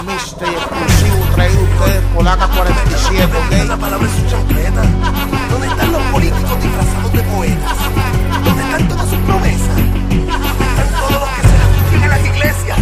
mixtape exclusivo traído a ustedes por AK 47, ¿ok? La palabra es su chancleta. ¿Dónde están los políticos disfrazados de poetas? ¿Dónde están todas sus promesas? ¿Dónde están todos los que se refugian en las iglesias?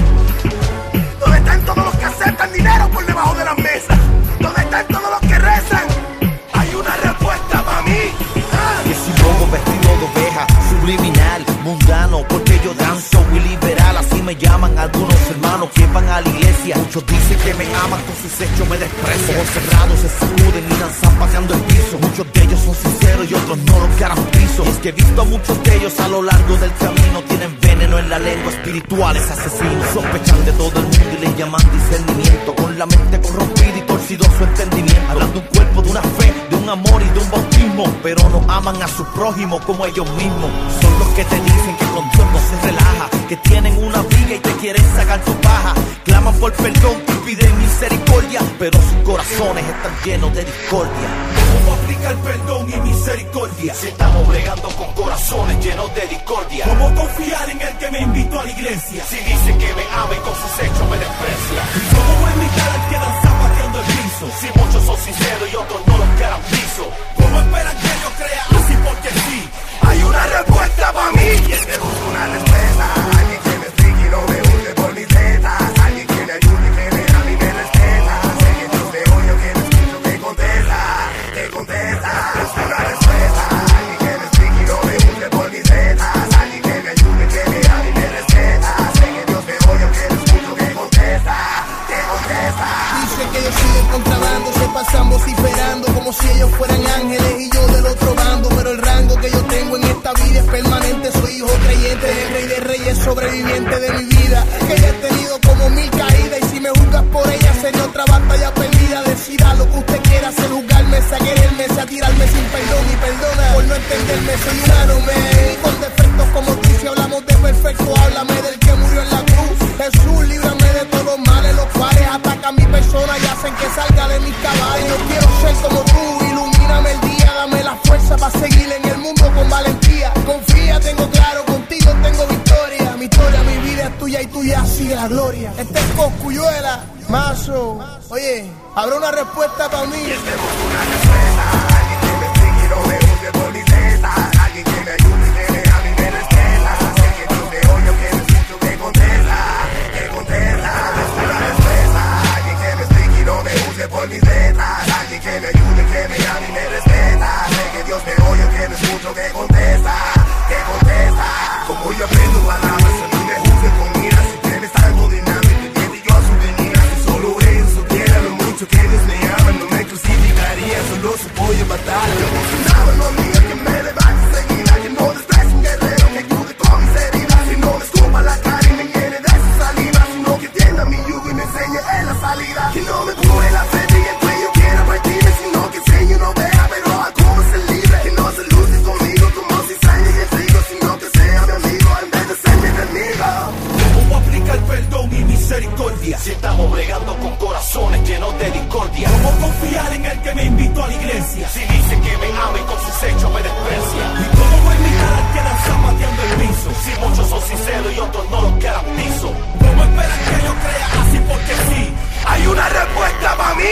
¿Dónde están todos los que aceptan dinero por debajo de las mesas? ¿Dónde están todos los que rezan? Hay una respuesta para mí. Que si pongo vestido de oveja, subliminal, mundano, porque yo danzo y liberal. Así me llaman algunos hermanos que van a la iglesia. Muchos dicen que me aman, con sus hechos me desprecian. Ojos cerrados se sacuden y danzan paseando el piso. Muchos de ellos son sinceros y otros no los garantizo. Y es que he visto a muchos de ellos a lo largo del camino. Tienen veneno en la lengua, espirituales asesinos. Sospechan de todo el mundo y les llaman discernimiento. Con la mente corrompida y torcido su entendimiento. Hablan de un cuerpo, de una fe, de un amor y de un bautismo, pero no aman a su prójimo como ellos mismos. Son los que te dicen que con Dios no se relaja, que tienen una viga y te quieren sacar tu paja. Claman por perdón y piden misericordia, pero sus corazones están llenos de discordia. ¿Cómo aplicar perdón y misericordia si estamos bregando con corazones llenos de discordia? ¿Cómo confiar en el que me invitó a la iglesia si dice que me ama y con sus hechos me desprecia? ¿Cómo voy a invitar al que danza pateando el piso si muchos son sinceros y otros no los garantizo? ¿Cómo esperan que yo crea así porque sí? Hay una respuesta para mí. Y es que busco una respuesta. Alguien que me explique y no me juzgue por mis letras. Alguien que me ayude, que me ame y me respeta. Sé que Dios me oye, que me escucho, que contesta. Que contesta. Busco una respuesta. Alguien que me explique y no me juzgue por mis letras. Alguien que me ayude, que me ame y me respeta. Sé que Dios me oye, que me escucho, que contesta. Que contesta. Dice que ellos siguen contrabando, se pasan vociferando como si ellos fueran ángeles y yo del otro bando. Pero el rango que yo tengo en esta vida es permanente. Soy hijo creyente del Rey de Reyes, sobreviviente de mi vida, que ya he tenido como 1000 caídas. Y si me juzgas por ella sería otra batalla perdida. Decida lo que usted quiera hacer, juzgarme, a quererme, a tirarme sin perdón y perdona por no entenderme. Soy humano, man, con defectos como tú. Si hablamos de perfecto, háblame del que murió en la cruz. Jesús, líbrame de todos los males. Los cuales atacan mi persona y hacen que salga de mis caballos. Yo quiero ser como tú, ilumíname el día, dame la fuerza para seguir en el mundo con valentía. Confía, tengo claro, contigo tengo victoria. Mi historia, mi vida es tuya y tuya sigue la gloria. Este es Cosculluela, Mazo. Oye, habrá una respuesta para mí. Y es que busco una respuesta. Alguien que me explique y no me juzgue por mis letras. Alguien que me ayude, que me ame y me respeta. Sé que Dios me oye, que me escucho, que contesta. Que contesta. Busco una respuesta. Alguien que me explique y no me juzgue por mis letras. Alguien que me ayude, que me ame y me respeta. Sé que Dios me oye, que me escucho, que contesta. Que contesta. Como yo aprendo palabras, a mí me juzgue con miras. Si tienes algo de nada, te quiero yo a su venida. Si solo ellos supieran lo mucho que Dios me ama, no me crucificaría, solo su pollo matar. Yo emocionado, no diga que me levante seguida, que no desprecie un guerrero que ayude con mis heridas. Si no me escupa la cara y me llene de su saliva, sino que tienda mi yugo y me enseñe en la salida. Que no me pone la fe y el cuello quiera partirme, sino que enseñe no vea, pero a cómo ser libre. Que no se luce conmigo como cizaña y el trigo, sino que sea mi amigo en vez de ser mi enemigo. ¿Cómo aplicar perdón y misericordia si estamos bregando con corazones llenos de discordia? ¿Cómo confiar en el que me invitó a la iglesia si dice que me ama y con sus hechos me desprecia? ¿Y cómo voy a invitar al que danza pateando el piso si muchos son sinceros y otros no los garantizo? ¿Cómo esperan que yo crea así porque sí? Hay una respuesta para mí.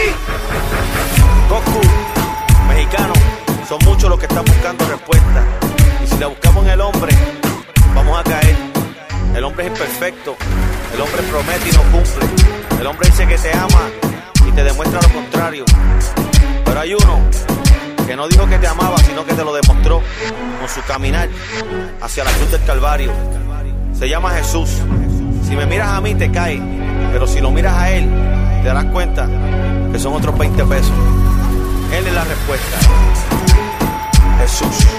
Goku, mexicano, son muchos los que están buscando respuestas. Y si la buscamos en el hombre, vamos a caer. El hombre es imperfecto, el hombre promete y no cumple. El hombre dice que te ama y te demuestra lo contrario. Pero hay uno que no dijo que te amaba, sino que te lo demostró con su caminar hacia la cruz del Calvario. Se llama Jesús. Si me miras a mí te cae, pero si lo miras a Él, te darás cuenta que son otros 20 pesos. Él es la respuesta. Jesús.